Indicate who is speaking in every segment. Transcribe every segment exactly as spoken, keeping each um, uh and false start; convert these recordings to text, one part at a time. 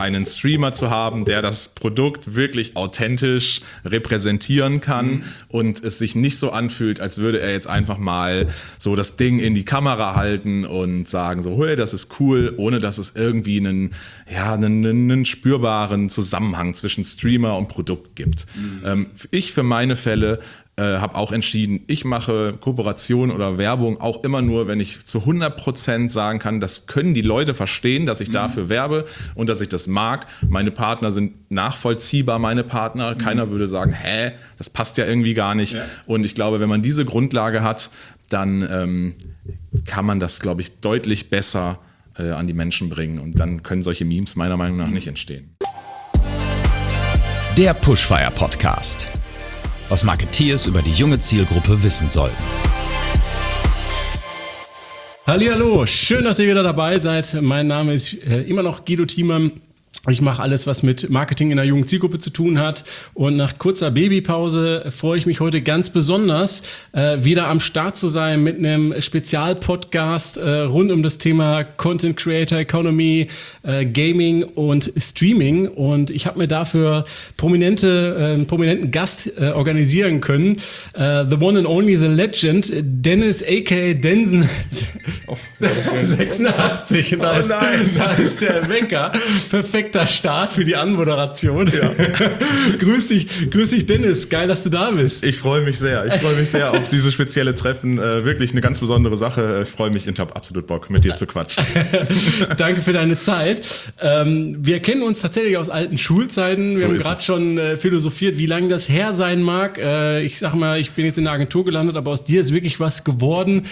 Speaker 1: einen Streamer zu haben, der das Produkt wirklich authentisch repräsentieren kann mhm. und es sich nicht so anfühlt, als würde er jetzt einfach mal so das Ding in die Kamera halten und sagen so, hey, das ist cool, ohne dass es irgendwie einen, ja, einen, einen spürbaren Zusammenhang zwischen Streamer und Produkt gibt. Mhm. Ähm, ich für meine Fälle Äh, habe auch entschieden, ich mache Kooperation oder Werbung auch immer nur, wenn ich zu hundert Prozent sagen kann, das können die Leute verstehen, dass ich mhm. dafür werbe und dass ich das mag. Meine Partner sind nachvollziehbar, meine Partner. Mhm. Keiner würde sagen, hä, das passt ja irgendwie gar nicht. Ja. Und ich glaube, wenn man diese Grundlage hat, dann ähm, kann man das, glaube ich, deutlich besser äh, an die Menschen bringen. Und dann können solche Memes meiner Meinung nach mhm. nicht entstehen.
Speaker 2: Der Pushfire Podcast. Was Marketeers über die junge Zielgruppe wissen sollten.
Speaker 3: Hallihallo, schön, dass ihr wieder dabei seid. Mein Name ist äh, immer noch Guido Thiemann. Ich mache alles, was mit Marketing in der jungen Zielgruppe zu tun hat. Und nach kurzer Babypause freue ich mich heute ganz besonders, äh, wieder am Start zu sein mit einem Spezialpodcast äh, rund um das Thema Content Creator Economy, äh, Gaming und Streaming. Und ich habe mir dafür prominente, äh, einen prominenten Gast äh, organisieren können. Äh, the one and only, the legend, Dennis aka Densen oh, sechsundachtzig. Da, oh ist, da ist der Wecker. Perfekt. Start für die Anmoderation. Ja. grüß dich, grüß dich, Dennis. Geil, dass du da bist.
Speaker 1: Ich freue mich sehr. Ich freue mich sehr auf dieses spezielle Treffen. Äh, wirklich eine ganz besondere Sache. Ich freue mich und habe absolut Bock, mit dir zu quatschen.
Speaker 3: Danke für deine Zeit. Ähm, wir kennen uns tatsächlich aus alten Schulzeiten. Wir so haben gerade schon äh, philosophiert, wie lange das her sein mag. Äh, ich sag mal, ich bin jetzt in der Agentur gelandet, aber aus dir ist wirklich was geworden.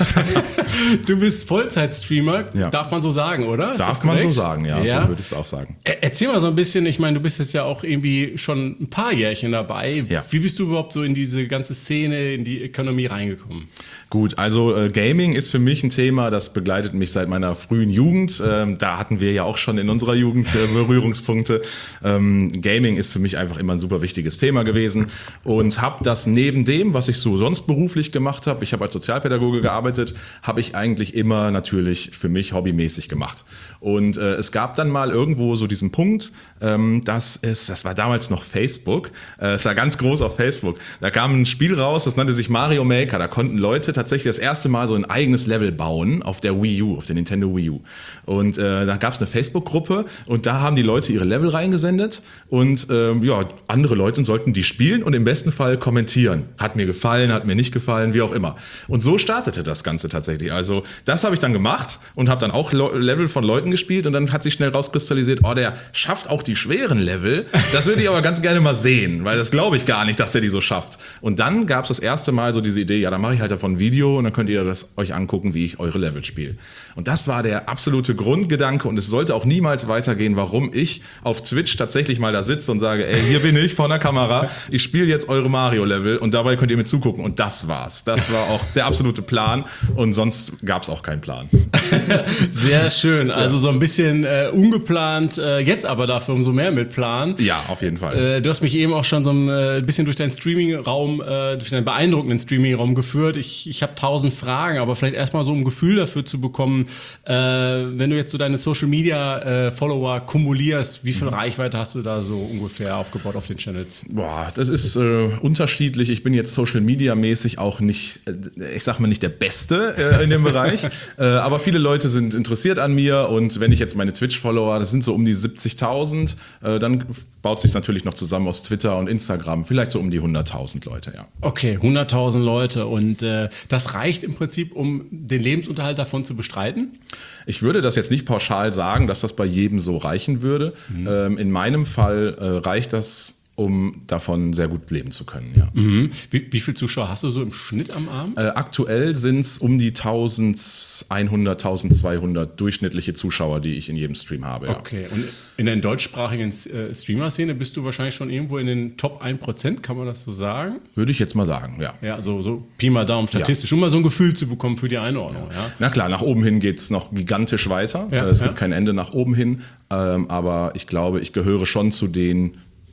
Speaker 3: Du bist Vollzeitstreamer, ja. Darf man so sagen, oder? Ist
Speaker 1: Darf man so sagen, ja,
Speaker 3: ja.
Speaker 1: So würde ich es auch sagen.
Speaker 3: Erzähl mal so ein bisschen, ich meine, du bist jetzt ja auch irgendwie schon ein paar Jährchen dabei. Ja. Wie bist du überhaupt so in diese ganze Szene, in die Ökonomie reingekommen?
Speaker 1: Gut, also äh, Gaming ist für mich ein Thema, das begleitet mich seit meiner frühen Jugend. Ähm, da hatten wir ja auch schon in unserer Jugend äh, Berührungspunkte. Ähm, Gaming ist für mich einfach immer ein super wichtiges Thema gewesen und habe das neben dem, was ich so sonst beruflich gemacht habe, ich habe als Sozialpädagoge gearbeitet, habe ich eigentlich immer natürlich für mich hobbymäßig gemacht. Und äh, es gab dann mal irgendwo so diesen Punkt, ähm, dass es, das war damals noch Facebook, äh, es war ganz groß auf Facebook, da kam ein Spiel raus, das nannte sich Mario Maker, da konnten Leute tatsächlich das erste Mal so ein eigenes Level bauen auf der Wii U, auf der Nintendo Wii U. Und äh, da gab es eine Facebook-Gruppe und da haben die Leute ihre Level reingesendet und ähm, ja, andere Leute sollten die spielen und im besten Fall kommentieren. Hat mir gefallen, hat mir nicht gefallen, wie auch immer. Und so startete das Ganze tatsächlich. Also das habe ich dann gemacht und habe dann auch Level von Leuten gespielt und dann hat sich schnell rauskristallisiert, oh, der schafft auch die schweren Level. Das würde ich aber ganz gerne mal sehen, weil das glaube ich gar nicht, dass er die so schafft. Und dann gab es das erste Mal so diese Idee, ja, dann mache ich halt davon ein Video und dann könnt ihr das euch angucken, wie ich eure Level spiele. Und das war der absolute Grundgedanke und es sollte auch niemals weitergehen, warum ich auf Twitch tatsächlich mal da sitze und sage, ey, hier bin ich vor der Kamera, ich spiele jetzt eure Mario-Level und dabei könnt ihr mir zugucken. Und das war's. Das war auch der absolute Plan und sonst gab es auch keinen Plan.
Speaker 3: Sehr schön. Also so ein bisschen äh, ungeplant, äh, jetzt aber dafür umso mehr mit Plan.
Speaker 1: Ja, auf jeden Fall.
Speaker 3: Äh, du hast mich eben auch schon so ein äh, bisschen durch deinen Streaming-Raum, äh, durch deinen beeindruckenden Streaming-Raum geführt. Ich, ich habe tausend Fragen, aber vielleicht erstmal so ein Gefühl dafür zu bekommen, äh, wenn du jetzt so deine Social-Media-Follower äh, kumulierst, wie viel mhm. Reichweite hast du da so ungefähr aufgebaut auf den Channels?
Speaker 1: Boah, das ist äh, unterschiedlich. Ich bin jetzt Social-Media-mäßig auch nicht, äh, ich sag mal nicht der Beste äh, in dem Bereich, äh, aber viele Leute sind interessiert an mir und wenn ich jetzt meine Twitch-Follower, das sind so um die siebzigtausend, äh, dann baut sich natürlich noch zusammen aus Twitter und Instagram, vielleicht so um die hunderttausend Leute, ja.
Speaker 3: Okay, hunderttausend Leute und äh, das reicht im Prinzip, um den Lebensunterhalt davon zu bestreiten?
Speaker 1: Ich würde das jetzt nicht pauschal sagen, dass das bei jedem so reichen würde. Mhm. Ähm, in meinem Fall äh, reicht das, um davon sehr gut leben zu können, ja.
Speaker 3: Mhm. Wie, wie viele Zuschauer hast du so im Schnitt am Abend?
Speaker 1: Äh, aktuell sind es um die elfhundert, zwölfhundert durchschnittliche Zuschauer, die ich in jedem Stream habe, ja.
Speaker 3: Okay, und in der deutschsprachigen äh, Streamer-Szene bist du wahrscheinlich schon irgendwo in den Top ein Prozent, kann man das so sagen?
Speaker 1: Würde ich jetzt mal sagen, ja.
Speaker 3: Ja, so, so Pi mal Daumen statistisch, ja. Um mal so ein Gefühl zu bekommen für die Einordnung, ja. Ja?
Speaker 1: Na klar, nach oben hin geht es noch gigantisch weiter. Ja, es gibt ja. kein Ende nach oben hin, ähm, aber ich glaube, ich gehöre schon zu den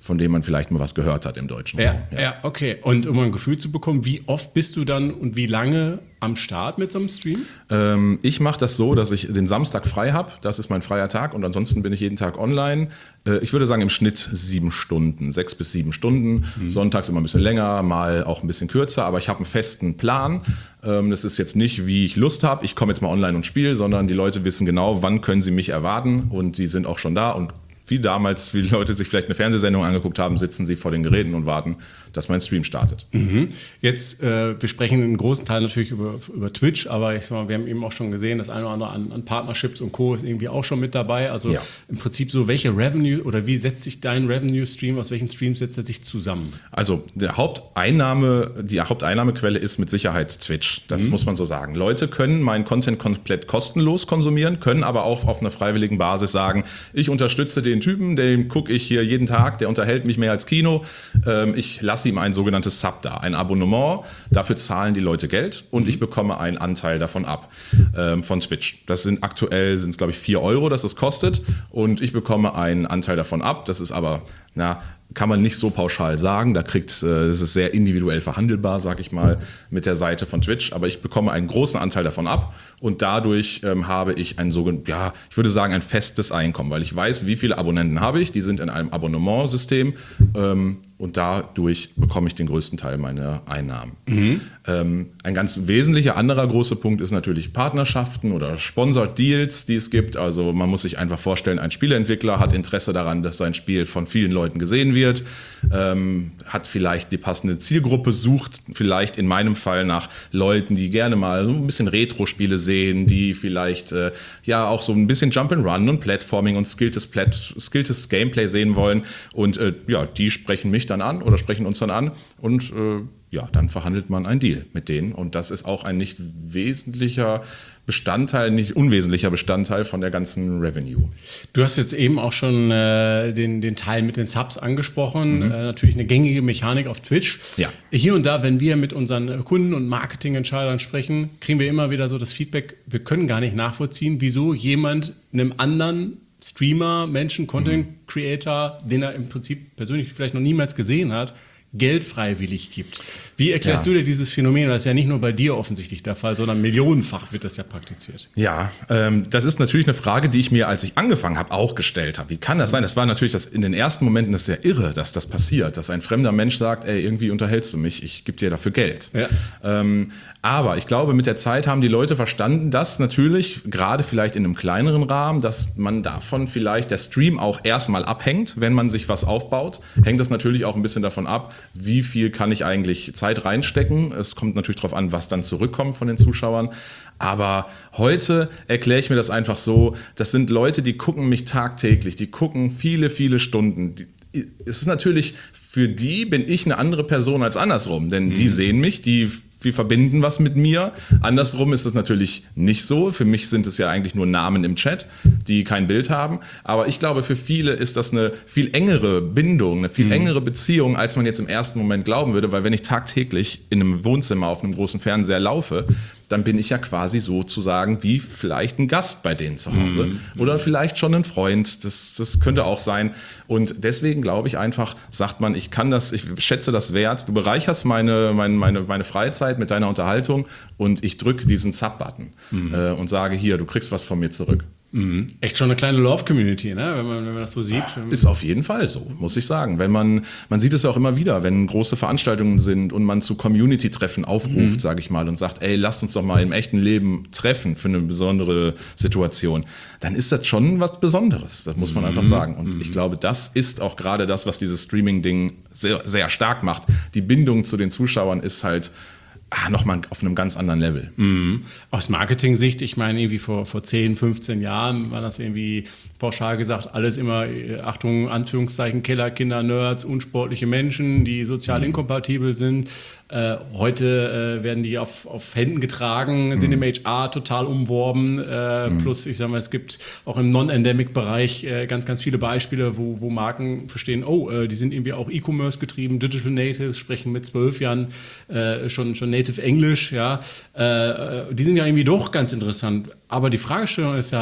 Speaker 1: von dem man vielleicht mal was gehört hat im deutschen
Speaker 3: Ja,
Speaker 1: Raum.
Speaker 3: ja, okay. Und um ein Gefühl zu bekommen, wie oft bist du dann und wie lange am Start mit so einem Stream?
Speaker 1: Ähm, ich mache das so, dass ich den Samstag frei habe. Das ist mein freier Tag und ansonsten bin ich jeden Tag online. Äh, ich würde sagen im Schnitt sieben Stunden, sechs bis sieben Stunden. Mhm. Sonntags immer ein bisschen länger, mal auch ein bisschen kürzer, aber ich habe einen festen Plan. Ähm, das ist jetzt nicht, wie ich Lust habe, ich komme jetzt mal online und spiele, sondern die Leute wissen genau, wann können sie mich erwarten und sie sind auch schon da und wie damals, wie die Leute sich vielleicht eine Fernsehsendung angeguckt haben, sitzen sie vor den Geräten und warten, dass mein Stream startet.
Speaker 3: Mhm. Jetzt, äh, wir sprechen einen großen Teil natürlich über, über Twitch, aber ich sag mal, wir haben eben auch schon gesehen, das eine oder andere an, an Partnerships und Co. ist irgendwie auch schon mit dabei. Also
Speaker 1: ja.
Speaker 3: im Prinzip so, welche Revenue oder wie setzt sich dein Revenue-Stream, aus welchen Streams setzt er sich zusammen?
Speaker 1: Also der Haupteinnahme, die Haupteinnahmequelle ist mit Sicherheit Twitch. Das mhm. muss man so sagen. Leute können meinen Content komplett kostenlos konsumieren, können aber auch auf einer freiwilligen Basis sagen, ich unterstütze den Typen, den gucke ich hier jeden Tag, der unterhält mich mehr als Kino. Ähm, ich lasse ihm ein sogenanntes Sub da, ein Abonnement. Dafür zahlen die Leute Geld und ich bekomme einen Anteil davon ab, ähm, von Twitch. Das sind aktuell, sind es glaube ich vier Euro, dass es kostet und ich bekomme einen Anteil davon ab. Das ist aber, na, kann man nicht so pauschal sagen. Da kriegt, äh, das ist sehr individuell verhandelbar, sag ich mal, mit der Seite von Twitch. Aber ich bekomme einen großen Anteil davon ab und dadurch ähm, habe ich ein sogenanntes, ja, ich würde sagen, ein festes Einkommen, weil ich weiß, wie viele Abonnenten habe ich. Die sind in einem Abonnementsystem ähm, und dadurch bekomme ich den größten Teil meiner Einnahmen. Mhm. Ähm, ein ganz wesentlicher anderer großer Punkt ist natürlich Partnerschaften oder Sponsored Deals, die es gibt. Also man muss sich einfach vorstellen, ein Spieleentwickler hat Interesse daran, dass sein Spiel von vielen Leuten gesehen wird. Wird, ähm, hat vielleicht die passende Zielgruppe, sucht vielleicht in meinem Fall nach Leuten, die gerne mal so ein bisschen Retro-Spiele sehen, die vielleicht äh, ja auch so ein bisschen Jump'n'Run und Platforming und skilltes, Plat- skilltes Gameplay sehen wollen und äh, ja, die sprechen mich dann an oder sprechen uns dann an und äh, ja, dann verhandelt man einen Deal mit denen und das ist auch ein nicht wesentlicher Bestandteil, nicht unwesentlicher Bestandteil von der ganzen Revenue.
Speaker 3: Du hast jetzt eben auch schon äh, den, den Teil mit den Subs angesprochen. Mhm. Äh, natürlich eine gängige Mechanik auf Twitch.
Speaker 1: Ja.
Speaker 3: Hier und da, wenn wir mit unseren Kunden und Marketingentscheidern sprechen, kriegen wir immer wieder so das Feedback, wir können gar nicht nachvollziehen, wieso jemand einem anderen Streamer, Menschen, Content Creator, den er im Prinzip persönlich vielleicht noch niemals gesehen hat, Geld freiwillig gibt. Wie erklärst ja. du dir dieses Phänomen? Das ist ja nicht nur bei dir offensichtlich der Fall, sondern millionenfach wird das ja praktiziert.
Speaker 1: Ja, ähm, das ist natürlich eine Frage, die ich mir, als ich angefangen habe, auch gestellt habe. Wie kann das sein? Das war natürlich das, in den ersten Momenten das ist ja irre, dass das passiert, dass ein fremder Mensch sagt, ey, irgendwie unterhältst du mich, ich gebe dir dafür Geld. Ja. Ähm, aber ich glaube, mit der Zeit haben die Leute verstanden, dass natürlich, gerade vielleicht in einem kleineren Rahmen, dass man davon vielleicht der Stream auch erstmal abhängt, wenn man sich was aufbaut. Hängt das natürlich auch ein bisschen davon ab, wie viel kann ich eigentlich Zeit reinstecken. Es kommt natürlich darauf an, was dann zurückkommt von den Zuschauern. Aber heute erkläre ich mir das einfach so, das sind Leute, die gucken mich tagtäglich, die gucken viele, viele Stunden. Es ist natürlich, für die bin ich eine andere Person als andersrum, denn mhm. die sehen mich, die wir verbinden was mit mir. Andersrum ist es natürlich nicht so. Für mich sind es ja eigentlich nur Namen im Chat, die kein Bild haben. Aber ich glaube, für viele ist das eine viel engere Bindung, eine viel mhm. engere Beziehung, als man jetzt im ersten Moment glauben würde. Weil wenn ich tagtäglich in einem Wohnzimmer auf einem großen Fernseher laufe, dann bin ich ja quasi sozusagen wie vielleicht ein Gast bei denen zu Hause. Mhm. Oder vielleicht schon ein Freund. Das, das könnte auch sein. Und deswegen glaube ich einfach, sagt man, ich kann das, ich schätze das wert. Du bereicherst meine, meine, meine, meine Freizeit mit deiner Unterhaltung und ich drücke diesen Sub-Button mhm. äh, und sage, hier, du kriegst was von mir zurück.
Speaker 3: Mhm. Echt schon eine kleine Love-Community, ne? wenn, man, wenn man das so sieht.
Speaker 1: Ist auf jeden Fall so, muss ich sagen. Wenn man, man sieht es ja auch immer wieder, wenn große Veranstaltungen sind und man zu Community-Treffen aufruft, mhm. sage ich mal, und sagt, ey, lasst uns doch mal im echten Leben treffen für eine besondere Situation, dann ist das schon was Besonderes, das muss man mhm. einfach sagen. Und mhm. ich glaube, das ist auch gerade das, was dieses Streaming-Ding sehr, sehr stark macht. Die Bindung zu den Zuschauern ist halt Ah, nochmal auf einem ganz anderen Level.
Speaker 3: Mhm. Aus Marketing-Sicht, ich meine, irgendwie vor, vor zehn, fünfzehn Jahren war das irgendwie pauschal gesagt, alles immer, Achtung, Anführungszeichen, Keller, Kinder, Nerds, unsportliche Menschen, die sozial mhm. inkompatibel sind. Äh, heute äh, werden die auf, auf Händen getragen, mhm. sind im H R total umworben. Äh, mhm. Plus, ich sag mal, es gibt auch im Non-Endemic-Bereich äh, ganz, ganz viele Beispiele, wo, wo Marken verstehen, oh, äh, die sind irgendwie auch E-Commerce getrieben, Digital Natives, sprechen mit zwölf Jahren äh, schon, schon Native English, ja. Äh, die sind ja irgendwie doch ganz interessant. Aber die Fragestellung ist ja,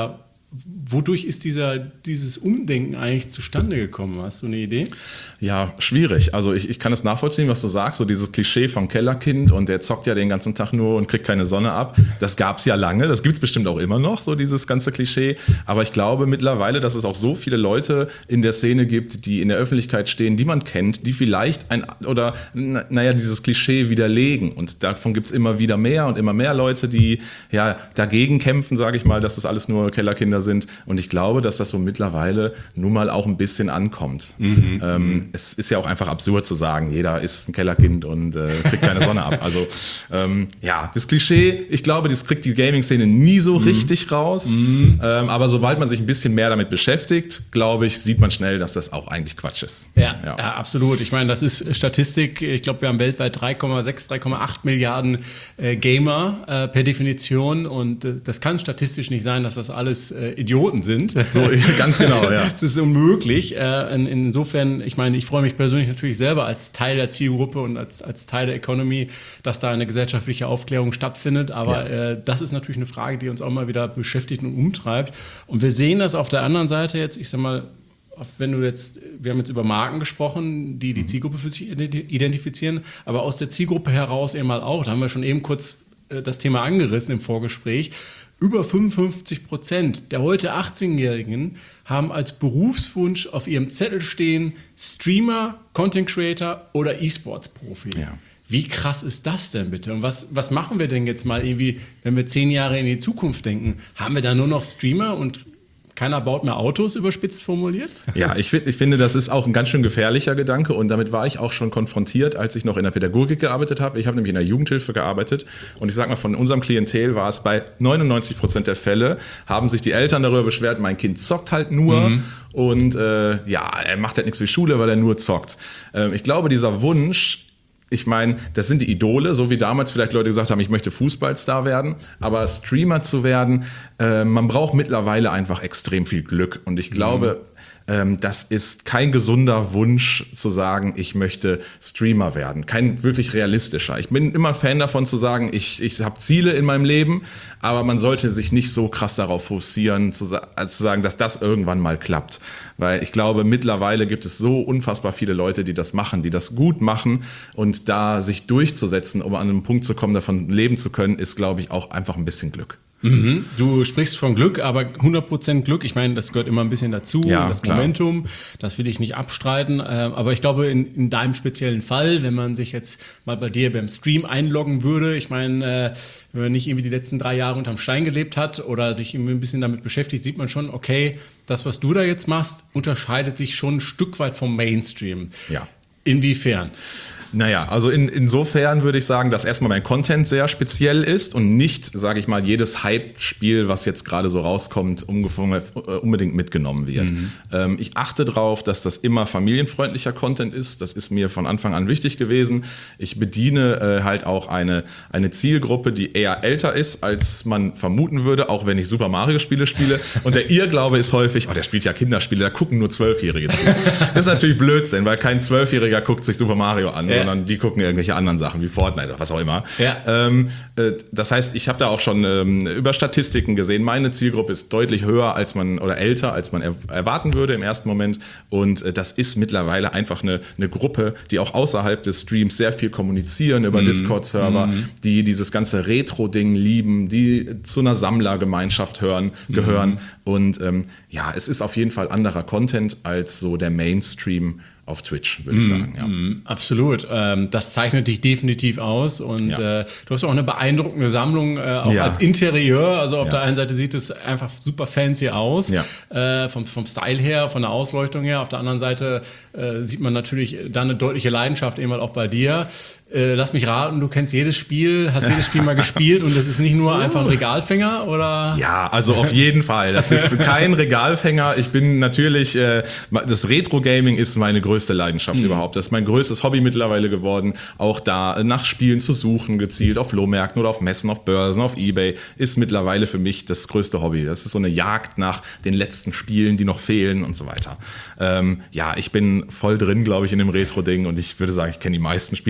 Speaker 3: wodurch ist dieser, dieses Umdenken eigentlich zustande gekommen? Hast du eine Idee?
Speaker 1: Ja, schwierig. Also ich, ich kann es nachvollziehen, was du sagst, so dieses Klischee vom Kellerkind und der zockt ja den ganzen Tag nur und kriegt keine Sonne ab. Das gab es ja lange, das gibt es bestimmt auch immer noch, so dieses ganze Klischee. Aber ich glaube mittlerweile, dass es auch so viele Leute in der Szene gibt, die in der Öffentlichkeit stehen, die man kennt, die vielleicht ein, oder na, naja, dieses Klischee widerlegen. Und davon gibt es immer wieder mehr und immer mehr Leute, die ja dagegen kämpfen, sage ich mal, dass das alles nur Kellerkinder sind. Und ich glaube, dass das so mittlerweile nun mal auch ein bisschen ankommt. Mhm. Ähm, es ist ja auch einfach absurd zu sagen, jeder ist ein Kellerkind und äh, kriegt keine Sonne ab. Also ähm, ja, das Klischee, ich glaube, das kriegt die Gaming-Szene nie so mhm. richtig raus. Mhm. Ähm, aber sobald man sich ein bisschen mehr damit beschäftigt, glaube ich, sieht man schnell, dass das auch eigentlich Quatsch ist.
Speaker 3: Ja, ja. ja absolut. Ich meine, das ist Statistik. Ich glaube, wir haben weltweit drei Komma sechs, drei Komma acht Milliarden äh, Gamer äh, per Definition. Und äh, das kann statistisch nicht sein, dass das alles äh, Idioten sind.
Speaker 1: So, ganz genau, ja.
Speaker 3: Es ist unmöglich. Äh, in, insofern, ich meine, ich freue mich persönlich natürlich selber als Teil der Zielgruppe und als, als Teil der Economy, dass da eine gesellschaftliche Aufklärung stattfindet. Aber ja. äh, das ist natürlich eine Frage, die uns auch mal wieder beschäftigt und umtreibt. Und wir sehen das auf der anderen Seite jetzt, ich sag mal, wenn du jetzt, wir haben jetzt über Marken gesprochen, die die Zielgruppe für sich identifizieren, aber aus der Zielgruppe heraus eben mal auch, da haben wir schon eben kurz äh, das Thema angerissen im Vorgespräch, über fünfundfünfzig Prozent der heute achtzehnjährigen haben als Berufswunsch auf ihrem Zettel stehen Streamer, Content Creator oder E-Sports-Profi. Ja. Wie krass ist das denn bitte? Und was, was machen wir denn jetzt mal irgendwie, wenn wir zehn Jahre in die Zukunft denken? Haben wir da nur noch Streamer und keiner baut mehr Autos, überspitzt formuliert?
Speaker 1: Ja, ich, find, ich finde, das ist auch ein ganz schön gefährlicher Gedanke und damit war ich auch schon konfrontiert, als ich noch in der Pädagogik gearbeitet habe. Ich habe nämlich in der Jugendhilfe gearbeitet und ich sage mal, von unserem Klientel war es bei neunundneunzig Prozent der Fälle, haben sich die Eltern darüber beschwert, mein Kind zockt halt nur mhm. und äh, ja, er macht halt nichts für die Schule, weil er nur zockt. Ähm, ich glaube, dieser Wunsch, ich meine, das sind die Idole, so wie damals vielleicht Leute gesagt haben, ich möchte Fußballstar werden, aber Streamer zu werden, äh, man braucht mittlerweile einfach extrem viel Glück und ich glaube, mhm. das ist kein gesunder Wunsch zu sagen, ich möchte Streamer werden. Kein wirklich realistischer. Ich bin immer Fan davon zu sagen, ich, ich habe Ziele in meinem Leben, aber man sollte sich nicht so krass darauf fokussieren, zu, also zu sagen, dass das irgendwann mal klappt. Weil ich glaube, mittlerweile gibt es so unfassbar viele Leute, die das machen, die das gut machen und da sich durchzusetzen, um an einen Punkt zu kommen, davon leben zu können, ist, glaube ich, auch einfach ein bisschen Glück.
Speaker 3: Mhm. Du sprichst von Glück, aber hundert Prozent Glück, ich meine, das gehört immer ein bisschen dazu,
Speaker 1: ja,
Speaker 3: das
Speaker 1: klar.
Speaker 3: Momentum, das will ich nicht abstreiten, aber ich glaube, in, in deinem speziellen Fall, wenn man sich jetzt mal bei dir beim Stream einloggen würde, ich meine, wenn man nicht irgendwie die letzten drei Jahre unterm Stein gelebt hat oder sich irgendwie ein bisschen damit beschäftigt, sieht man schon, okay, das, was du da jetzt machst, unterscheidet sich schon ein Stück weit vom Mainstream.
Speaker 1: Ja.
Speaker 3: Inwiefern?
Speaker 1: Naja, also in, insofern würde ich sagen, dass erstmal mein Content sehr speziell ist und nicht, sage ich mal, jedes Hype-Spiel, was jetzt gerade so rauskommt, unbedingt mitgenommen wird. Mhm. Ähm, ich achte darauf, dass das immer familienfreundlicher Content ist. Das ist mir von Anfang an wichtig gewesen. Ich bediene äh, halt auch eine, eine Zielgruppe, die eher älter ist, als man vermuten würde, auch wenn ich Super Mario-Spiele spiele. Und der Irrglaube ist häufig, oh, der spielt ja Kinderspiele, da gucken nur Zwölfjährige zu. Das ist natürlich Blödsinn, weil kein Zwölfjähriger guckt sich Super Mario an. Ja. Sondern die gucken irgendwelche anderen Sachen wie Fortnite oder was auch immer. Ja. Ähm, äh, das heißt, ich habe da auch schon ähm, über Statistiken gesehen, meine Zielgruppe ist deutlich höher als man oder älter, als man er, erwarten würde im ersten Moment. Und äh, das ist mittlerweile einfach eine, eine Gruppe, die auch außerhalb des Streams sehr viel kommunizieren über mm. Discord-Server, mm. die dieses ganze Retro-Ding lieben, die zu einer Sammlergemeinschaft hören, gehören. Mm. Und ähm, ja, es ist auf jeden Fall anderer Content als so der Mainstream auf Twitch, würde ich sagen. Ja.
Speaker 3: Mm, absolut. Ähm, das zeichnet dich definitiv aus und ja. äh, du hast auch eine beeindruckende Sammlung, äh, auch ja. als Interieur. Also auf ja. der einen Seite sieht es einfach super fancy aus, ja. äh, vom, vom Style her, von der Ausleuchtung her. Auf der anderen Seite äh, sieht man natürlich da eine deutliche Leidenschaft eben auch bei dir. Äh, lass mich raten, du kennst jedes Spiel, hast jedes Spiel mal gespielt und das ist nicht nur einfach ein Regalfänger, oder?
Speaker 1: Ja, also auf jeden Fall. Das ist kein Regalfänger. Ich bin natürlich, äh, das Retro-Gaming ist meine größte Leidenschaft mhm. überhaupt. Das ist mein größtes Hobby mittlerweile geworden. Auch da nach Spielen zu suchen, gezielt auf Flohmärkten oder auf Messen, auf Börsen, auf Ebay, ist mittlerweile für mich das größte Hobby. Das ist so eine Jagd nach den letzten Spielen, die noch fehlen und so weiter. Ähm, ja, ich bin voll drin, glaube ich, in dem Retro-Ding und ich würde sagen, ich kenne die meisten Spiele, aber bei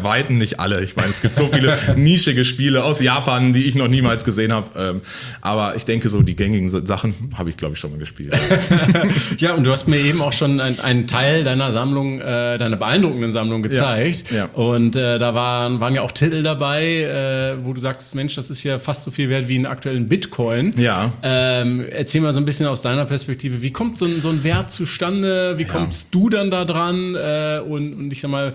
Speaker 1: bei Weitem nicht alle. Ich meine, es gibt so viele nischige Spiele aus Japan, die ich noch niemals gesehen habe. Ähm, aber ich denke, so die gängigen Sachen habe ich, glaube ich, schon mal gespielt.
Speaker 3: Ja, und du hast mir eben auch schon einen Teil deiner Sammlung, äh, deiner beeindruckenden Sammlung gezeigt.
Speaker 1: Ja, ja.
Speaker 3: Und äh, da waren, waren ja auch Titel dabei, äh, wo du sagst, Mensch, das ist ja fast so viel wert wie einen aktuellen Bitcoin.
Speaker 1: Ja.
Speaker 3: Ähm, erzähl mal so ein bisschen aus deiner Perspektive, wie kommt so ein, so ein Wert zustande? Wie
Speaker 1: Ja.
Speaker 3: kommst du dann da dran? Äh, und, und ich sag mal,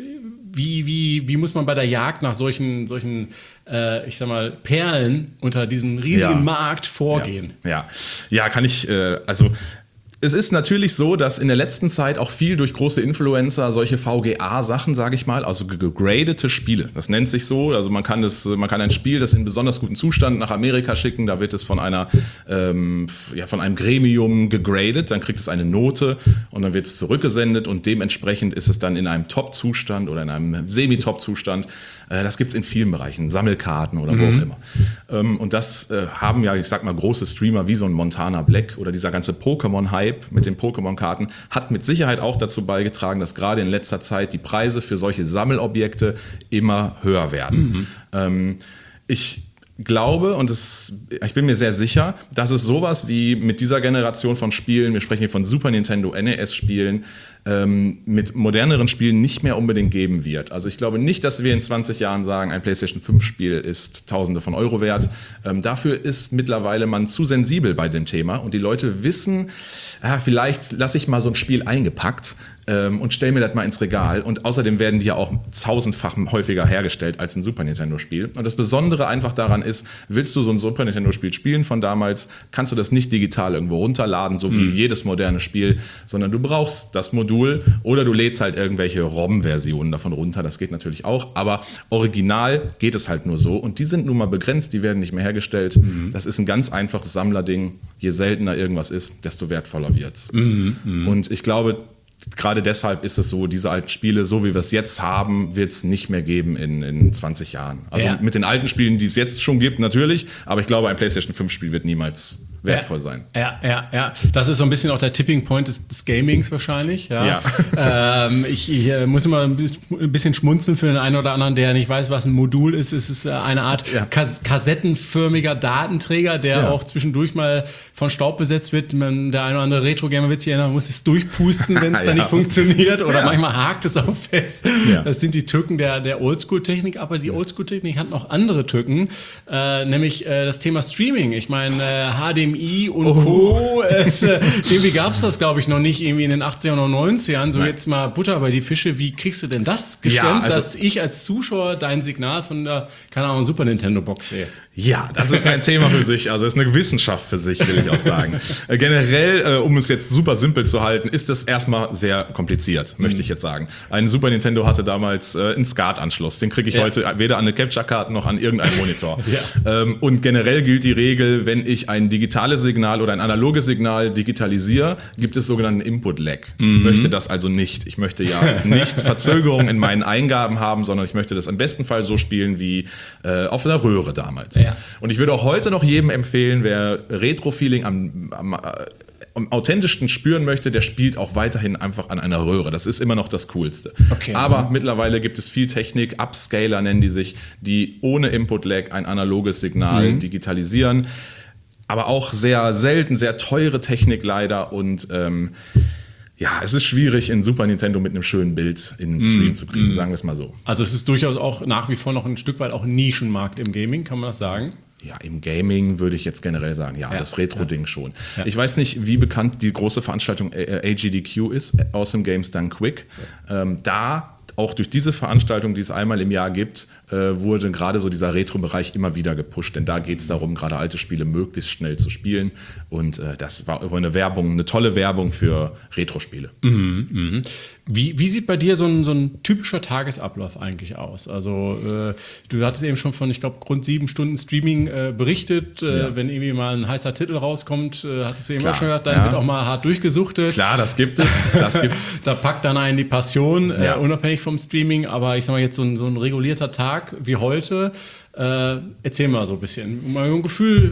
Speaker 3: wie, wie, wie muss man bei der Jagd nach solchen, solchen äh, ich sag mal, Perlen unter diesem riesigen
Speaker 1: Ja.
Speaker 3: Markt vorgehen?
Speaker 1: Ja, ja. ja kann ich, äh, also es ist natürlich so, dass in der letzten Zeit auch viel durch große Influencer solche V G A-Sachen, sage ich mal, also gegradete Spiele, das nennt sich so, also man kann das, man kann ein Spiel, das in besonders guten Zustand nach Amerika schicken, da wird es von einer, ähm, ja, von einem Gremium gegradet, dann kriegt es eine Note und dann wird es zurückgesendet und dementsprechend ist es dann in einem Top-Zustand oder in einem Semi-Top-Zustand. Äh, das gibt es in vielen Bereichen, Sammelkarten oder wo auch immer. Ähm, und das äh, haben ja, ich sag mal, große Streamer wie so ein Montana Black oder dieser ganze Pokémon-Hype mit den Pokémon-Karten hat mit Sicherheit auch dazu beigetragen, dass gerade in letzter Zeit die Preise für solche Sammelobjekte immer höher werden. Mhm. Ähm, ich glaube und es, ich bin mir sehr sicher, dass es sowas wie mit dieser Generation von Spielen, wir sprechen hier von Super Nintendo, N E S-Spielen, ähm, mit moderneren Spielen nicht mehr unbedingt geben wird. Also ich glaube nicht, dass wir in zwanzig Jahren sagen, ein PlayStation fünf Spiel ist Tausende von Euro wert. Ähm, dafür ist mittlerweile man zu sensibel bei dem Thema und die Leute wissen, ah, vielleicht lasse ich mal so ein Spiel eingepackt ähm, und stelle mir das mal ins Regal. Und außerdem werden die ja auch tausendfach häufiger hergestellt als ein Super Nintendo-Spiel. Und das Besondere einfach daran ist, willst du so ein Super Nintendo-Spiel spielen von damals, kannst du das nicht digital irgendwo runterladen, so wie mhm. jedes moderne Spiel, sondern du brauchst das Modul oder du lädst halt irgendwelche ROM-Versionen davon runter, das geht natürlich auch, aber original geht es halt nur so und die sind nun mal begrenzt, die werden nicht mehr hergestellt. Mhm. Das ist ein ganz einfaches Sammlerding, je seltener irgendwas ist, desto wertvoller wird's. Mhm. Mhm. Und ich glaube, gerade deshalb ist es so, diese alten Spiele, so wie wir es jetzt haben, wird es nicht mehr geben in, in zwanzig Jahren. Also ja. mit den alten Spielen, die es jetzt schon gibt, natürlich, aber ich glaube, ein PlayStation fünf Spiel wird niemals wertvoll
Speaker 3: ja,
Speaker 1: sein.
Speaker 3: Ja, ja, ja. Das ist so ein bisschen auch der Tipping Point des, des Gamings wahrscheinlich. Ja. ja. ähm, ich, ich muss immer ein bisschen schmunzeln für den einen oder anderen, der nicht weiß, was ein Modul ist. Es ist eine Art ja. kas- kassettenförmiger Datenträger, der ja. auch zwischendurch mal von Staub besetzt wird. Man, der eine oder andere Retro-Gamer wird sich erinnern, man muss es durchpusten, wenn es ja. dann nicht funktioniert. Oder ja. manchmal hakt es auch fest. Ja. Das sind die Tücken der, der Oldschool-Technik. Aber die Oldschool-Technik hat noch andere Tücken, äh, nämlich äh, das Thema Streaming. Ich meine, äh, H D M I und oh. Co. Es, äh, irgendwie gab es das, glaube ich, noch nicht irgendwie in den achtzigern oder neunzigern. So Nein. Jetzt mal Butter bei die Fische. Wie kriegst du denn das gestemmt, ja, also dass ich als Zuschauer dein Signal von der, keine Ahnung, Super Nintendo Box sehe?
Speaker 1: Ja, das ist ein Thema für sich. Also es ist eine Wissenschaft für sich, will ich auch sagen. äh, generell, äh, um es jetzt super simpel zu halten, ist es erstmal sehr kompliziert, mhm. möchte ich jetzt sagen. Ein Super Nintendo hatte damals äh, einen SCART-Anschluss. Den kriege ich ja. heute weder an eine Capture-Card noch an irgendeinen Monitor. ja. ähm, und generell gilt die Regel, wenn ich ein digitales Signal oder ein analoges Signal digitalisiere, gibt es sogenannten Input-Lag. Mhm. Ich möchte das also nicht. Ich möchte ja nicht Verzögerung in meinen Eingaben haben, sondern ich möchte das im besten Fall so spielen wie äh, auf einer Röhre damals. Ja. Und ich würde auch heute noch jedem empfehlen, wer Retro-Feeling am, am, am authentischsten spüren möchte, der spielt auch weiterhin einfach an einer Röhre. Das ist immer noch das Coolste. Okay. Aber mhm. mittlerweile gibt es viel Technik, Upscaler nennen die sich, die ohne Input-Lag ein analoges Signal mhm. digitalisieren. Aber auch sehr selten, sehr teure Technik leider und ähm, ja, es ist schwierig, in Super Nintendo mit einem schönen Bild in den Stream mm, zu kriegen, mm. sagen wir es mal so.
Speaker 3: Also es ist durchaus auch nach wie vor noch ein Stück weit auch ein Nischenmarkt im Gaming, kann man das sagen?
Speaker 1: Ja, im Gaming würde ich jetzt generell sagen, ja, ja das Retro-Ding ja. schon.
Speaker 3: Ja.
Speaker 1: Ich weiß nicht, wie bekannt die große Veranstaltung A G D Q ist, Awesome Games Done Quick. Ja. Ähm, da auch durch diese Veranstaltung, die es einmal im Jahr gibt, äh, wurde gerade so dieser Retro-Bereich immer wieder gepusht. Denn da geht es darum, gerade alte Spiele möglichst schnell zu spielen. Und äh, das war eine Werbung, eine tolle Werbung für Retro-Spiele.
Speaker 3: Mhm, mh. Wie, wie sieht bei dir so ein, so ein typischer Tagesablauf eigentlich aus? Also äh, du hattest eben schon von, ich glaube, rund sieben Stunden Streaming äh, berichtet. Äh, ja. Wenn irgendwie mal ein heißer Titel rauskommt, äh, hattest du eben Klar, auch schon gehört, dann ja. wird auch mal hart durchgesuchtet.
Speaker 1: Klar, das gibt es. Das gibt's.
Speaker 3: Da packt dann einen die Passion, äh,
Speaker 1: ja.
Speaker 3: unabhängig vom Streaming. Aber ich sag mal jetzt so ein, so ein regulierter Tag wie heute. Äh, erzähl mal so ein bisschen, um mal ein Gefühl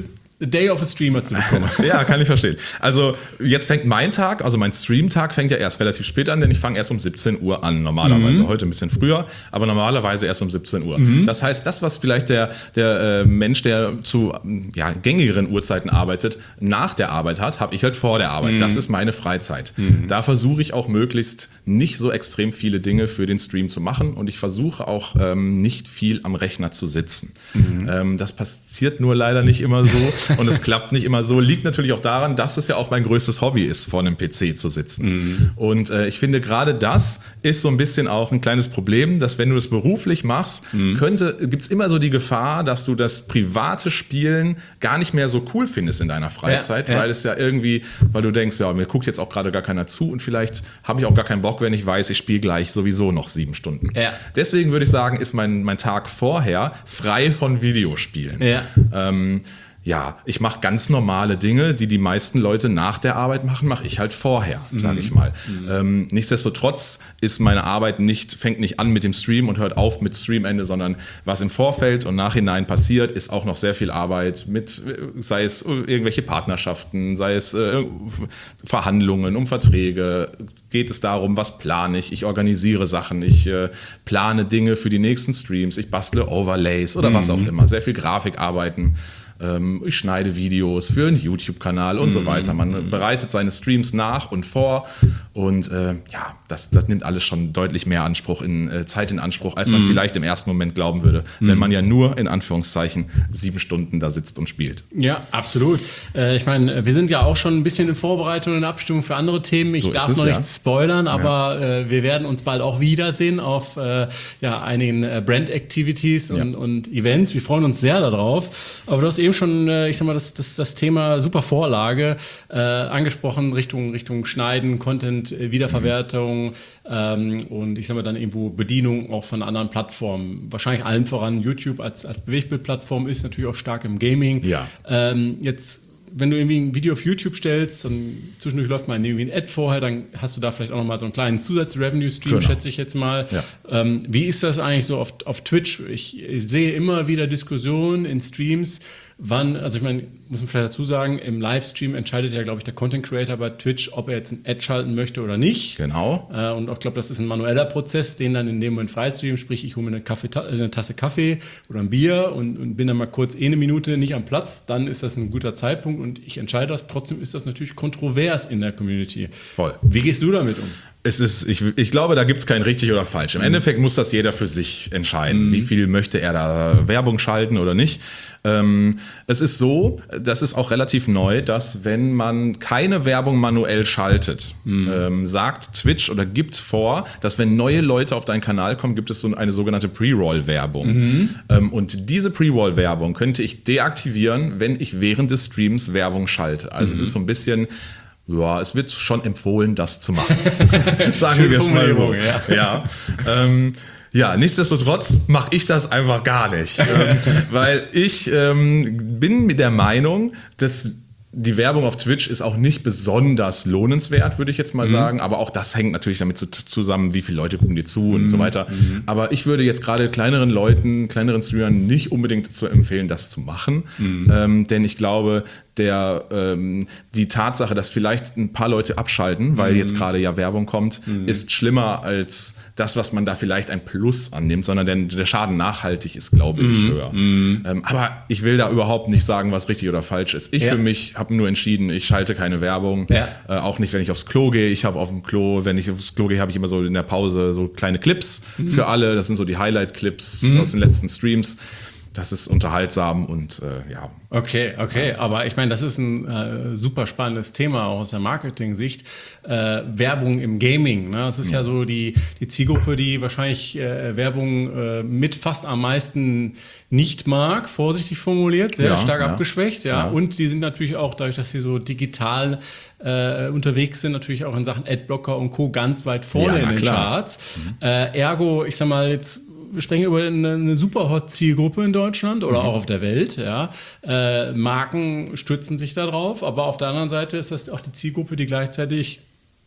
Speaker 3: The Day of a Streamer zu bekommen.
Speaker 1: Ja, kann ich verstehen. Also jetzt fängt mein Tag, also mein Stream-Tag fängt ja erst relativ spät an, denn ich fange erst um siebzehn Uhr an, normalerweise. Mhm. Heute ein bisschen früher, aber normalerweise erst um siebzehn Uhr. Mhm. Das heißt, das, was vielleicht der, der äh, Mensch, der zu ja, gängigeren Uhrzeiten arbeitet, nach der Arbeit hat, habe ich halt vor der Arbeit. Mhm. Das ist meine Freizeit. Mhm. Da versuche ich auch möglichst nicht so extrem viele Dinge für den Stream zu machen und ich versuche auch ähm, nicht viel am Rechner zu sitzen. Mhm. Ähm, das passiert nur leider nicht immer so. Und es klappt nicht immer so. Liegt natürlich auch daran, dass es ja auch mein größtes Hobby ist, vor einem P C zu sitzen. Mhm. Und äh, ich finde, gerade das ist so ein bisschen auch ein kleines Problem, dass wenn du das beruflich machst, mhm. könnte, gibt's immer so die Gefahr, dass du das private Spielen gar nicht mehr so cool findest in deiner Freizeit, ja, ja. weil es ja irgendwie, weil du denkst, ja, mir guckt jetzt auch gerade gar keiner zu und vielleicht habe ich auch gar keinen Bock, wenn ich weiß, ich spiele gleich sowieso noch sieben Stunden. Ja. Deswegen würde ich sagen, ist mein, mein Tag vorher frei von Videospielen. Ja. Ähm, Ja, ich mache ganz normale Dinge, die die meisten Leute nach der Arbeit machen, mache ich halt vorher, mhm. sage ich mal. Mhm. Ähm, nichtsdestotrotz ist meine Arbeit nicht, fängt nicht an mit dem Stream und hört auf mit Streamende, sondern was im Vorfeld und Nachhinein passiert, ist auch noch sehr viel Arbeit mit, sei es irgendwelche Partnerschaften, sei es äh, Verhandlungen um Verträge, geht es darum, was plane ich, ich organisiere Sachen, ich äh, plane Dinge für die nächsten Streams, ich bastle Overlays oder mhm. was auch immer, sehr viel Grafikarbeiten. Ich schneide Videos für einen YouTube-Kanal und mm. so weiter. Man bereitet seine Streams nach und vor und äh, ja, das, das nimmt alles schon deutlich mehr Anspruch in, äh, Zeit in Anspruch, als man mm. vielleicht im ersten Moment glauben würde, mm. wenn man ja nur in Anführungszeichen sieben Stunden da sitzt und spielt.
Speaker 3: Ja, absolut. Äh, ich meine, wir sind ja auch schon ein bisschen in Vorbereitung und in Abstimmung für andere Themen. Ich so darf es, noch ja. nichts spoilern, aber ja. äh, wir werden uns bald auch wiedersehen auf äh, ja, einigen äh, Brand-Activities und, ja. und Events. Wir freuen uns sehr darauf. Aber du hast eben schon, ich sag mal, das, das, das Thema super Vorlage äh, angesprochen, Richtung, Richtung Schneiden, Content, Wiederverwertung mhm. ähm, und ich sag mal dann irgendwo Bedienung auch von anderen Plattformen. Wahrscheinlich allen voran YouTube als, als Bewegtbildplattform ist natürlich auch stark im Gaming. Ja. Ähm, jetzt wenn du irgendwie ein Video auf YouTube stellst, dann zwischendurch läuft mal irgendwie ein Ad vorher, dann hast du da vielleicht auch nochmal so einen kleinen Zusatz-Revenue-Stream, genau. schätze ich jetzt mal. Ja. Ähm, wie ist das eigentlich so auf, auf Twitch? Ich, ich sehe immer wieder Diskussionen in Streams, wann, also ich meine, muss man vielleicht dazu sagen, im Livestream entscheidet ja, glaube ich, der Content Creator bei Twitch, ob er jetzt ein Ad schalten möchte oder nicht.
Speaker 1: Genau.
Speaker 3: Äh, und ich glaube, das ist ein manueller Prozess, den dann in dem Moment freistreamen, sprich, ich hole mir eine, Kaffee, eine Tasse Kaffee oder ein Bier und, und bin dann mal kurz eine Minute nicht am Platz, dann ist das ein guter Zeitpunkt und ich entscheide das. Trotzdem ist das natürlich kontrovers in der Community.
Speaker 1: Voll.
Speaker 3: Wie gehst du damit um?
Speaker 1: Es ist, ich, ich glaube, da gibt es kein richtig oder falsch. Im mhm. Endeffekt muss das jeder für sich entscheiden. Mhm. Wie viel möchte er da Werbung schalten oder nicht? Ähm, es ist so, das ist auch relativ neu, dass wenn man keine Werbung manuell schaltet, mhm. ähm, sagt Twitch oder gibt vor, dass wenn neue Leute auf deinen Kanal kommen, gibt es so eine sogenannte Pre-Roll-Werbung. Mhm. Ähm, und diese Pre-Roll-Werbung könnte ich deaktivieren, wenn ich während des Streams Werbung schalte. Also mhm. es ist so ein bisschen... Ja, es wird schon empfohlen, das zu machen. Sagen wir es mal so. Ja, ja. Ähm, ja nichtsdestotrotz mache ich das einfach gar nicht. ähm, weil ich ähm, bin mit der Meinung, dass die Werbung auf Twitch ist auch nicht besonders lohnenswert, würde ich jetzt mal mhm. sagen. Aber auch das hängt natürlich damit zusammen, wie viele Leute gucken dir zu mhm. und so weiter. Mhm. Aber ich würde jetzt gerade kleineren Leuten, kleineren Streamern nicht unbedingt dazu empfehlen, das zu machen. Mhm. Ähm, denn ich glaube, der, ähm, die Tatsache, dass vielleicht ein paar Leute abschalten, weil mhm. jetzt gerade ja Werbung kommt, mhm. ist schlimmer als das, was man da vielleicht ein Plus annimmt, sondern der, der Schaden nachhaltig ist, glaube ich, mhm. höher. Mhm. Ähm, aber ich will da überhaupt nicht sagen, was richtig oder falsch ist. Ich ja. für mich habe nur entschieden, ich schalte keine Werbung, ja. äh, auch nicht, wenn ich aufs Klo gehe. Ich habe auf dem Klo, wenn ich aufs Klo gehe, habe ich immer so in der Pause so kleine Clips mhm. für alle. Das sind so die Highlight-Clips mhm. aus den letzten Streams. Das ist unterhaltsam und äh, ja.
Speaker 3: Okay, okay, aber ich meine, das ist ein äh, super spannendes Thema auch aus der Marketing-Sicht. Äh, Werbung im Gaming, ne? Das ist ja, ja so die, die Zielgruppe, die wahrscheinlich äh, Werbung äh, mit fast am meisten nicht mag, vorsichtig formuliert, sehr ja, stark ja. abgeschwächt. Ja. ja. Und die sind natürlich auch, dadurch, dass sie so digital äh, unterwegs sind, natürlich auch in Sachen Adblocker und Co. ganz weit vorne ja, in den klar. Charts. Mhm. Äh, ergo, ich sag mal jetzt, wir sprechen über eine, eine super Hot-Zielgruppe in Deutschland oder mhm. auch auf der Welt. Ja. Äh, Marken stützen sich da drauf, aber auf der anderen Seite ist das auch die Zielgruppe, die gleichzeitig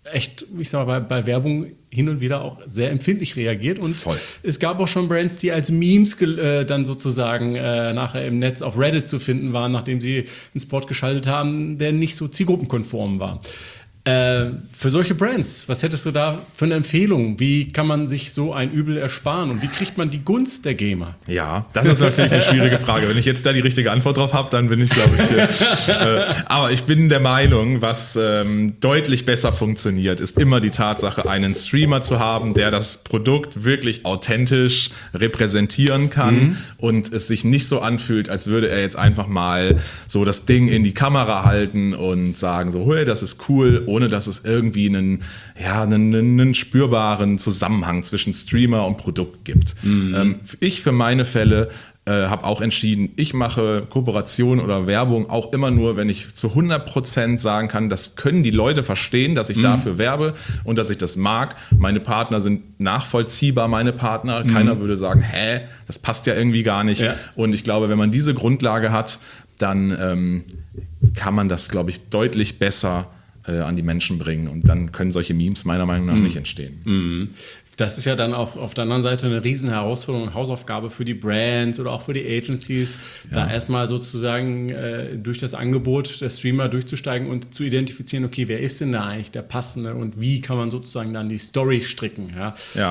Speaker 3: echt, ich sag mal, bei, bei Werbung hin und wieder auch sehr empfindlich reagiert. Und
Speaker 1: Voll.
Speaker 3: es gab auch schon Brands, die als Memes äh, dann sozusagen äh, nachher im Netz auf Reddit zu finden waren, nachdem sie einen Spot geschaltet haben, der nicht so zielgruppenkonform war. Äh, für solche Brands, was hättest du da für eine Empfehlung? Wie kann man sich so ein Übel ersparen und wie kriegt man die Gunst der Gamer?
Speaker 1: Ja, das ist natürlich eine schwierige Frage. Wenn ich jetzt da die richtige Antwort drauf habe, dann bin ich, glaube ich, äh, äh, aber ich bin der Meinung, was ähm, deutlich besser funktioniert, ist immer die Tatsache, einen Streamer zu haben, der das Produkt wirklich authentisch repräsentieren kann mhm. und es sich nicht so anfühlt, als würde er jetzt einfach mal so das Ding in die Kamera halten und sagen so, hey, das ist cool, ohne dass es irgendwie einen, ja, einen, einen spürbaren Zusammenhang zwischen Streamer und Produkt gibt. Mhm. Ähm, ich für meine Fälle äh, habe auch entschieden, ich mache Kooperation oder Werbung auch immer nur, wenn ich zu hundert Prozent sagen kann, das können die Leute verstehen, dass ich mhm. dafür werbe und dass ich das mag. Meine Partner sind nachvollziehbar, meine Partner. Mhm. Keiner würde sagen, hä, das passt ja irgendwie gar nicht. Ja. Und ich glaube, wenn man diese Grundlage hat, dann ähm, kann man das, glaube ich, deutlich besser an die Menschen bringen und dann können solche Memes meiner Meinung nach mm. nicht entstehen.
Speaker 3: Mm. Das ist ja dann auch auf der anderen Seite eine riesen Herausforderung, Hausaufgabe für die Brands oder auch für die Agencies, ja. da erstmal sozusagen äh, durch das Angebot der Streamer durchzusteigen und zu identifizieren, okay, wer ist denn da eigentlich der Passende und wie kann man sozusagen dann die Story stricken. Ja?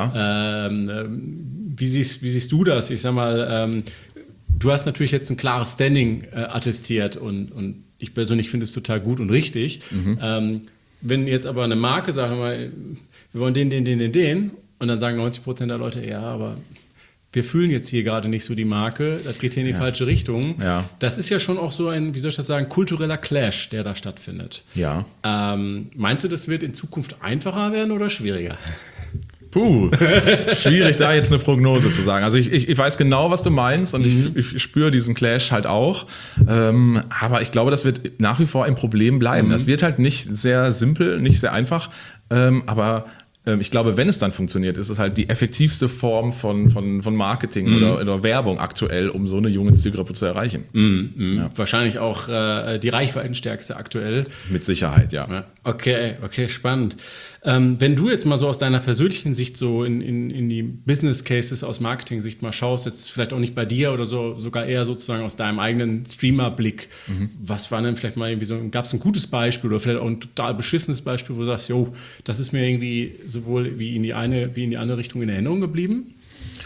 Speaker 1: Ja.
Speaker 3: Ähm, äh, wie, siehst, wie siehst du das? Ich sag mal, ähm, du hast natürlich jetzt ein klares Standing äh, attestiert und, und ich persönlich finde es total gut und richtig. Mhm. Ähm, wenn jetzt aber eine Marke sagt, wir wollen den, den, den, den, den und dann sagen neunzig Prozent der Leute, ja, aber wir fühlen jetzt hier gerade nicht so die Marke, das geht hier in die ja. falsche Richtung.
Speaker 1: Ja.
Speaker 3: Das ist ja schon auch so ein, wie soll ich das sagen, kultureller Clash, der da stattfindet.
Speaker 1: Ja.
Speaker 3: Ähm, meinst du, das wird in Zukunft einfacher werden oder schwieriger?
Speaker 1: Puh, schwierig da jetzt eine Prognose zu sagen. Also ich, ich, ich weiß genau, was du meinst und mhm. ich, ich spüre diesen Clash halt auch. Ähm, aber ich glaube, das wird nach wie vor ein Problem bleiben. Das mhm. wird halt nicht sehr simpel, nicht sehr einfach, ähm, aber ich glaube, wenn es dann funktioniert, ist es halt die effektivste Form von, von, von Marketing mm. oder, oder Werbung aktuell, um so eine junge Zielgruppe zu erreichen.
Speaker 3: Mm, mm. Ja. Wahrscheinlich auch äh, die reichweitenstärkste aktuell.
Speaker 1: Mit Sicherheit, ja.
Speaker 3: Okay, okay, spannend. Ähm, wenn du jetzt mal so aus deiner persönlichen Sicht so in, in, in die Business Cases aus Marketing-Sicht mal schaust, jetzt vielleicht auch nicht bei dir oder so, sogar eher sozusagen aus deinem eigenen Streamer-Blick, mhm. was war denn vielleicht mal irgendwie so, gab es ein gutes Beispiel oder vielleicht auch ein total beschissenes Beispiel, wo du sagst, jo, das ist mir irgendwie sowohl wie in die eine wie in die andere Richtung in Erinnerung geblieben?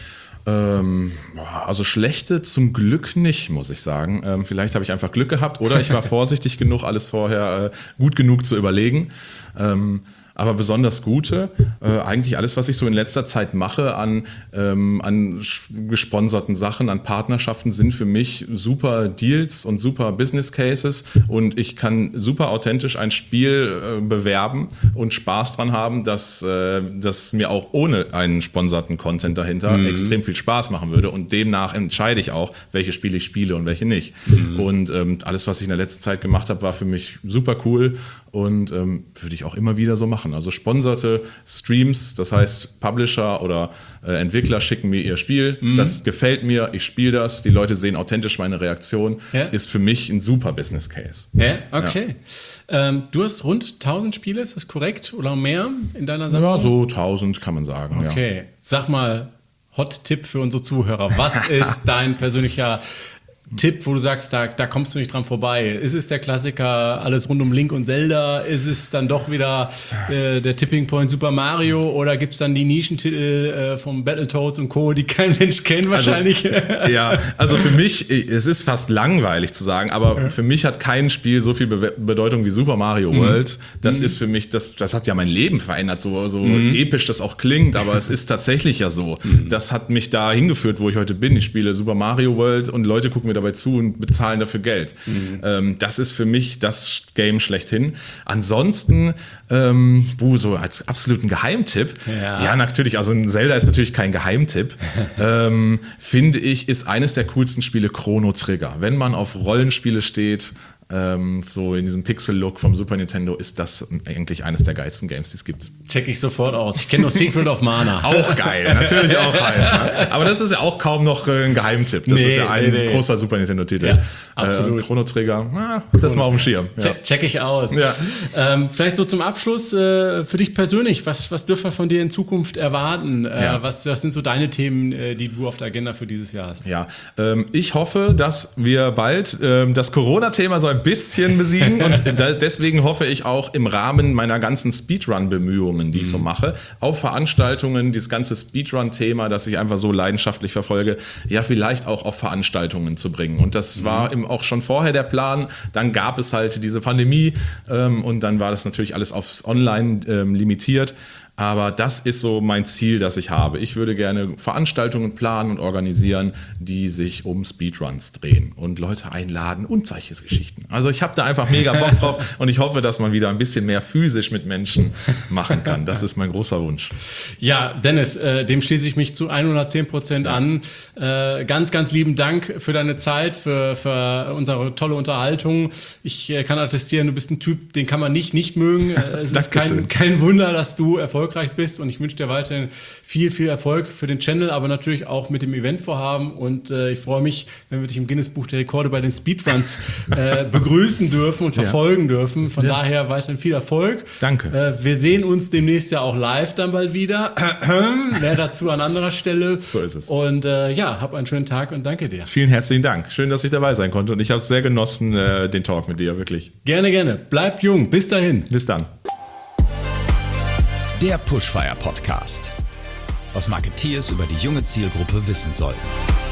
Speaker 1: Ähm, also schlechte zum Glück nicht, muss ich sagen. Ähm, vielleicht habe ich einfach Glück gehabt oder ich war vorsichtig genug, alles vorher äh, gut genug zu überlegen. Ähm, aber besonders gute, äh, eigentlich alles, was ich so in letzter Zeit mache an, ähm, an gesponserten Sachen, an Partnerschaften, sind für mich super Deals und super Business Cases und ich kann super authentisch ein Spiel äh, bewerben und Spaß dran haben, dass äh, das mir auch ohne einen sponserten Content dahinter mhm. extrem viel Spaß machen würde und demnach entscheide ich auch, welche Spiele ich spiele und welche nicht. Mhm. Und ähm, alles, was ich in der letzten Zeit gemacht habe, war für mich super cool und ähm, würde ich auch immer wieder so machen. Also sponserte Streams, das heißt Publisher oder äh, Entwickler schicken mir ihr Spiel, mhm. das gefällt mir, ich spiele das, die Leute sehen authentisch meine Reaktion, ja. ist für mich ein super Business Case.
Speaker 3: Ja, okay. Ja. Ähm, du hast rund tausend Spiele, ist das korrekt? Oder mehr in deiner Sammlung?
Speaker 1: Ja, so tausend kann man sagen.
Speaker 3: Okay,
Speaker 1: ja.
Speaker 3: Sag mal, Hot-Tipp für unsere Zuhörer. Was ist dein persönlicher Tipp, wo du sagst, da, da kommst du nicht dran vorbei? Ist es der Klassiker, alles rund um Link und Zelda? Ist es dann doch wieder äh, der Tipping Point Super Mario? Oder gibt es dann die Nischentitel äh, vom Battletoads und Co., die kein Mensch kennt wahrscheinlich?
Speaker 1: Also, ja, also für mich, es ist fast langweilig zu sagen, aber ja. für mich hat kein Spiel so viel Be- Bedeutung wie Super Mario mhm. World. Das mhm. ist für mich, das, das hat ja mein Leben verändert, so, so mhm. episch das auch klingt, aber es ist tatsächlich ja so. Mhm. Das hat mich da hingeführt, wo ich heute bin. Ich spiele Super Mario World und Leute gucken mir dabei zu und bezahlen dafür Geld. Mhm. Ähm, das ist für mich das Game schlechthin. Ansonsten, ähm, wo so als absoluten Geheimtipp, ja. ja, natürlich, also ein Zelda ist natürlich kein Geheimtipp, ähm, finde ich, ist eines der coolsten Spiele Chrono Trigger. Wenn man auf Rollenspiele steht, ähm, so in diesem Pixel-Look vom Super Nintendo, ist das eigentlich eines der geilsten Games, die es gibt.
Speaker 3: Check ich sofort aus. Ich kenne noch Secret of Mana.
Speaker 1: Auch geil, natürlich auch geil. Ja. Aber das ist ja auch kaum noch äh, ein Geheimtipp. Das
Speaker 3: Nee,
Speaker 1: ist ja ein
Speaker 3: nee, nee.
Speaker 1: großer Super Nintendo-Titel.
Speaker 3: Ja, absolut.
Speaker 1: Äh, Chrono Trigger, na, das mal auf dem Schirm. Ja.
Speaker 3: Check, check ich aus.
Speaker 1: Ja.
Speaker 3: Ähm, vielleicht so zum Abschluss äh, für dich persönlich, was, was dürfen wir von dir in Zukunft erwarten? Äh,
Speaker 1: Ja.
Speaker 3: was, was sind so deine Themen, äh, die du auf der Agenda für dieses Jahr hast?
Speaker 1: Ja, ähm, ich hoffe, dass wir bald ähm, das Corona-Thema so ein bisschen besiegen und da, deswegen hoffe ich auch im Rahmen meiner ganzen Speedrun-Bemühungen, die ich so mache, auf Veranstaltungen, dieses ganze Speedrun-Thema, das ich einfach so leidenschaftlich verfolge, ja vielleicht auch auf Veranstaltungen zu bringen. Und das war eben auch schon vorher der Plan. Dann gab es halt diese Pandemie ähm, und dann war das natürlich alles aufs Online ähm, limitiert. Aber das ist so mein Ziel, das ich habe. Ich würde gerne Veranstaltungen planen und organisieren, die sich um Speedruns drehen und Leute einladen und solche Geschichten. Also ich habe da einfach mega Bock drauf und ich hoffe, dass man wieder ein bisschen mehr physisch mit Menschen machen kann. Das ist mein großer Wunsch.
Speaker 3: Ja, Dennis, äh, dem schließe ich mich zu hundertzehn Prozent an. Äh, ganz, ganz lieben Dank für deine Zeit, für, für unsere tolle Unterhaltung. Ich äh, kann attestieren, du bist ein Typ, den kann man nicht nicht mögen. Äh, es ist kein, kein Wunder, dass du erfolgreich bist und ich wünsche dir weiterhin viel, viel Erfolg für den Channel, aber natürlich auch mit dem Eventvorhaben und äh, ich freue mich, wenn wir dich im Guinness-Buch der Rekorde bei den Speedruns äh, begrüßen dürfen und verfolgen ja. dürfen. Von ja. daher weiterhin viel Erfolg.
Speaker 1: Danke.
Speaker 3: Äh, wir sehen uns demnächst ja auch live dann bald wieder. Mehr dazu an anderer Stelle.
Speaker 1: So ist es.
Speaker 3: Und äh, ja, hab einen schönen Tag und danke dir.
Speaker 1: Vielen herzlichen Dank. Schön, dass ich dabei sein konnte und ich habe es sehr genossen, äh, den Talk mit dir, wirklich.
Speaker 3: Gerne, gerne. Bleib jung. Bis dahin.
Speaker 1: Bis dann.
Speaker 2: Der Pushfire Podcast. Was Marketeers über die junge Zielgruppe wissen sollten.